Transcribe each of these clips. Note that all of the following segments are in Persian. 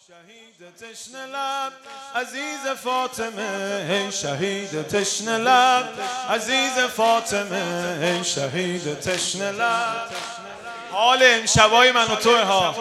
شهید تشنه لب عزیز فاطمه، ای شهید تشنه لب عزیز فاطمه، ای شهید تشنه لب. حال امشبای من و توه ها.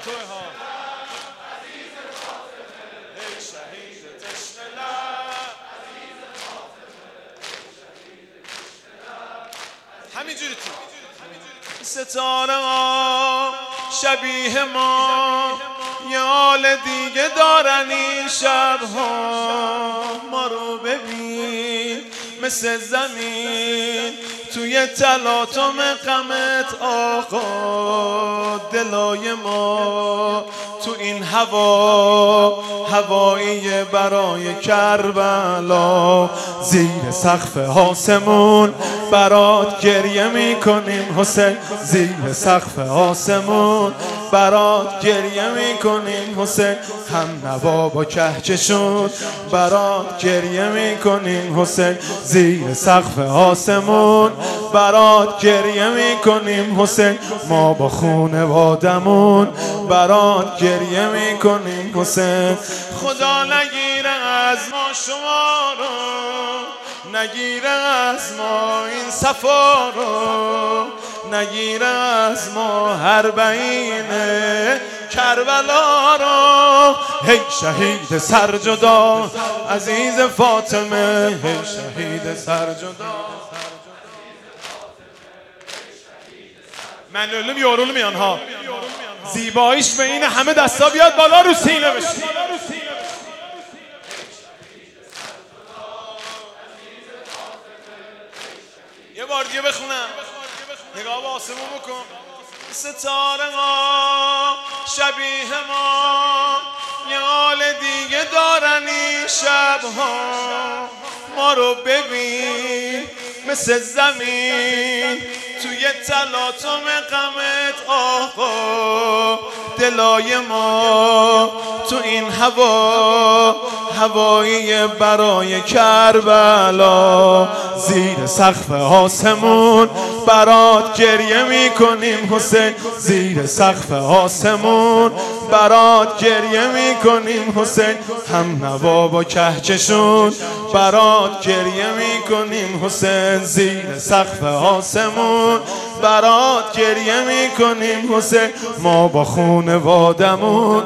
همینجوری تو ستاره ها شبیه ما یه حال دیگه دارن این شبها. ما رو ببین مثل زمین توی تلاطم غمت آقا. دلای ما تو این هوا هوایی برای کربلا. زیر سقف آسمون برات گریه میکنیم حسین، زیر سقف آسمون برات گریه میکنیم حسین. هم نوا با کهکشون برات گریه میکنیم حسین، زیر سقف آسمون برات گریه میکنیم حسین. ما با خونوادمون برات گریه میکنیم حسین. خدا نگیره از ما شما رو، نگیره از ما این صفا رو، نگیره از ما اربعین کربلا رو. هی شهید سرجدا عزیز فاطمه، هی شهید سرجدا. من لولم یارول میان ها. زیباییش به این همه دستا بیاد بالا رو سینه بشه. یه بار دیگه بخونم، نگاه به آسمون بکن. ستاره ها شبیه ما یه حال دیگه دارن این شبها. ما رو ببین مثل زمین توی تلاطم غمت آقا. دلای ما تو این هوا هوایی برای کربلا. زیر سقف آسمون برات گریه میکنیم حسین، زیر سقف آسمون برات گریه میکنیم حسین. هم نوا با کهکشون برات گریه میکنیم حسین، زیر سقف آسمون برات گریه میکنیم حسین. ما با خونوادمون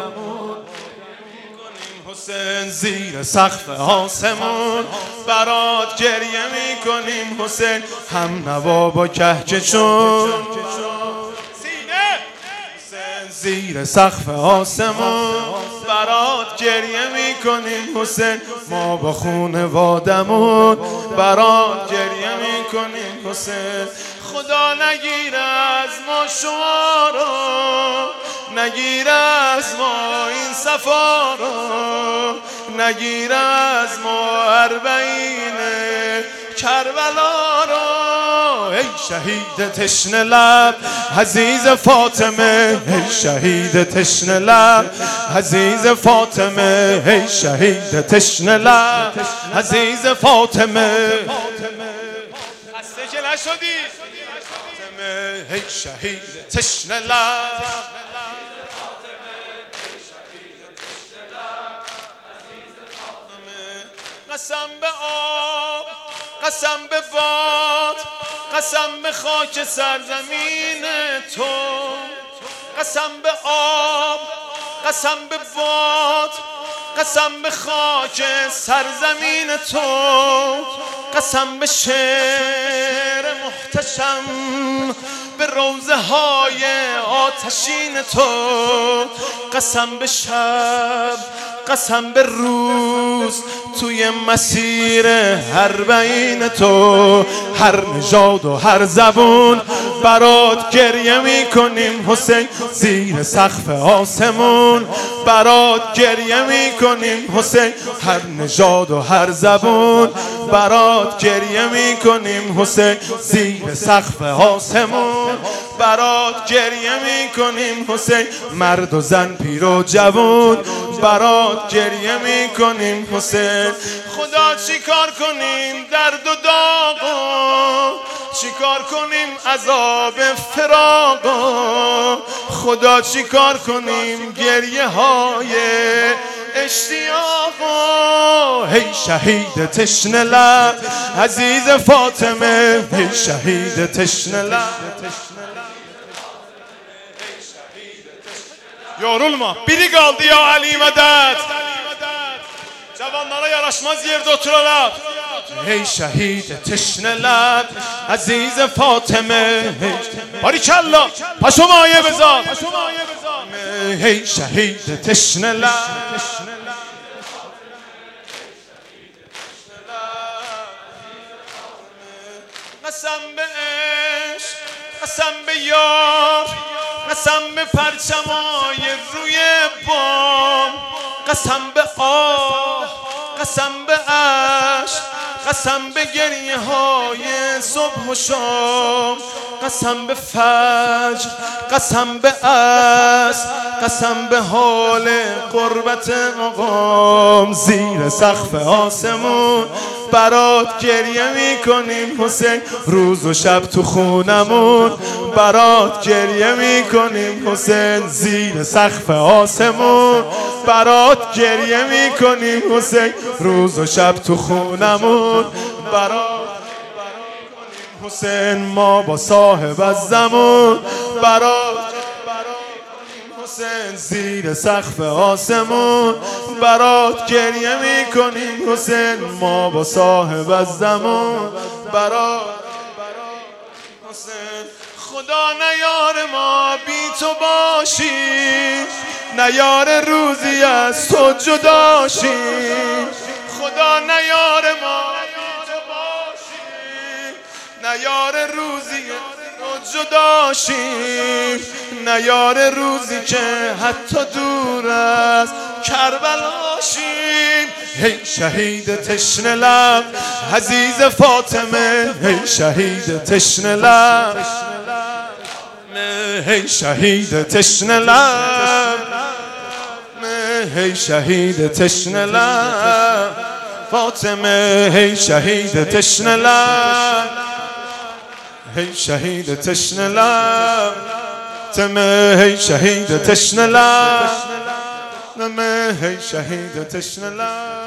زیر سقف آسمون برات گریه میکنیم حسین. هم نوا با کهکشون زیر سقف آسمون برات گریه میکنیم حسین. ما با خونوادمون برات گریه میکنیم حسین. خدا نگیره از ما شما رو، نگیره از ما این صفا رو، نگیره از ما اربعین کربلا رو. ای شهید تشنه لب عزیز فاطمه، ای شهید تشنه لب عزیز فاطمه، ای شهید تشنه لب عزیز فاطمه. خسته که نشدی ای شهید تشنه لب. قسم به آب، قسم به باد، قسم به خاک سرزمین تو. قسم به آب، قسم به باد، قسم به خاک سرزمین تو. قسم به شعر محتشم، به روضه های آتشین تو. قسم به شب، قسم به روز توی مسیر اربعین تو. هر نژاد و هر زبون برات گریه میکنیم حسین، زیر سقف آسمون برات گریه میکنیم حسین. هر نژاد و هر زبون برات گریه میکنیم حسین، زیر سقف آسمون برات گریه میکنیم حسین. مرد و زن پیر و جوان برات گریه میکنیم حسین. خدا چی کار کنیم درد و داغو، چیکار کنیم عذاب فراق خدا چیکار کنیم گریه های اشتیاق هی شهید تشنه لب عزیز فاطمه هی شهید تشنه لب yorulma biri kaldı ya Ali medet cavanlara yaraşmaz yerde oturarlar hey şehid teşne lab aziz Fatime barikallah paşomaye bezar hey şehid teşne lab قسم به عشق قسم به یار قسم به پرچمای روی بام قسم به آه قسم به عشق قسم به گریه های صبح و شام قسم به فجر قسم به عصر قسم به حال قربت مقام زیر سقف آسمون برات گریه میکنیم حسین روز و شب تو خونمون برات گریه میکنیم حسین زیر سقف آسمون برات گریه میکنیم حسین روز و شب تو خونمون برات حسین ما با صاحب از زمان برات حسین زیر سقف آسمون برات گریه میکنیم حسین ما با صاحب از زمان برات حسین خدا نیار ما بی تو باشی نیار روزی از تو جداشی خدا نیار ما بی تو باشی نیار روزی جداشیم نیار روزی که حتی دور از کربلاشیم هی شهید تشنه لب عزیز فاطمه هی شهید تشنه لب هی شهید تشنه لب هی شهید تشنه لب فاطمه هی شهید تشنه لب هی شهید تشنه لب تمه هی شهید تشنه لب نمه هی شهید تشنه لب